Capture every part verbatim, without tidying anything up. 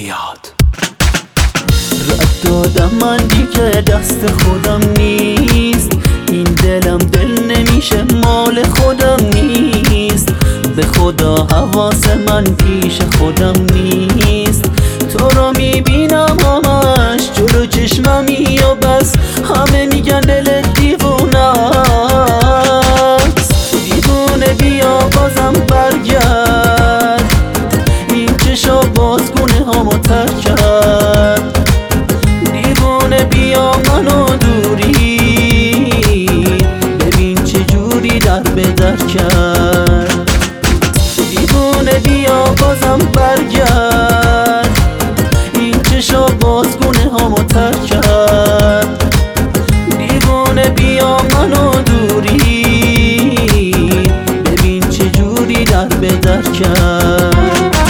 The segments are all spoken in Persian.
میاد. رد دادم من دیگه دست خودم نیست، این دلم دل نمیشه مال خودم نیست. به خدا حواس من پیش خودم نیست، تو رو میبینم همش جلو چشممی و بس همه میگن دلت دیوونه است. دیوونه بیا بازم برگرد، این چشا بازگونه هامو تر کرد. دیوونه بیا منو دوری، ببین چه جوری در به در کرد. دیوونه بیا بازم برگرد، این چشا بازگونه هامو تر کرد. دیوونه بیا منو دوری، ببین چه جوری در به در کرد.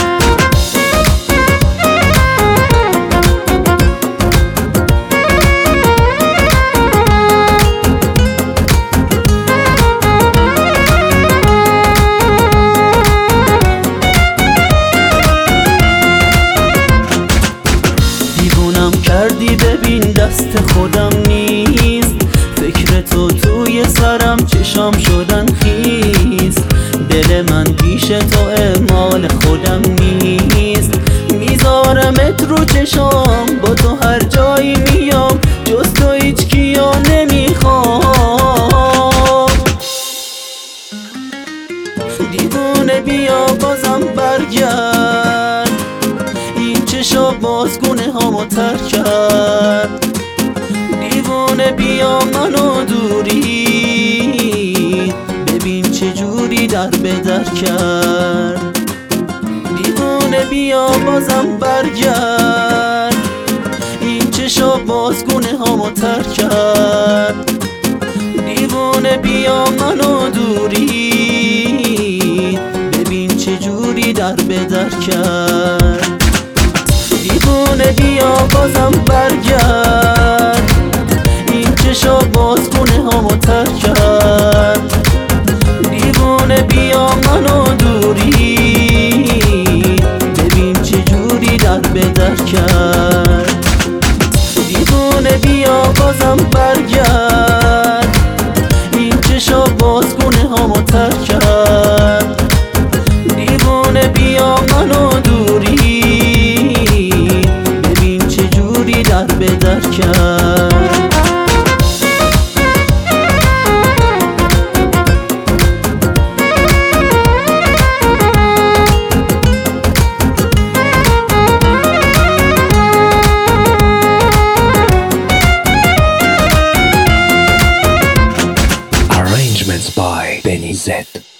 کردی ببین دست خودم نیست، فکر تو توی سرم چشام شدن خیس. دل من پیش تو مال خودم نیست، میذارمت رو چشام با تو هر جایی میام، جز تو هیچ کیا نمیخوام. دیوونه بیا بازم برگرد، این چشا بازگونه هامو تر کرد. دیوونه بیا منو دوری، ببین چه جوری در به در کرد. دیوونه بیا بازم برگرد، این چشا بازگونه هامو تر کرد. دیوونه بیا منو دوری، ببین چه جوری در به در کرد. دیوونه بیا بازم برگرد، این چشا بازگونه هامو تر کرد. دیوونه بیا منو دوری، ببین چه جوری در به در کرد. دیوونه بیا بازم برگرد، این چشا بازگونه هامو تر کرد. دیوونه بیا منو دوری، در به در کرد. Arrangements by Benny Z.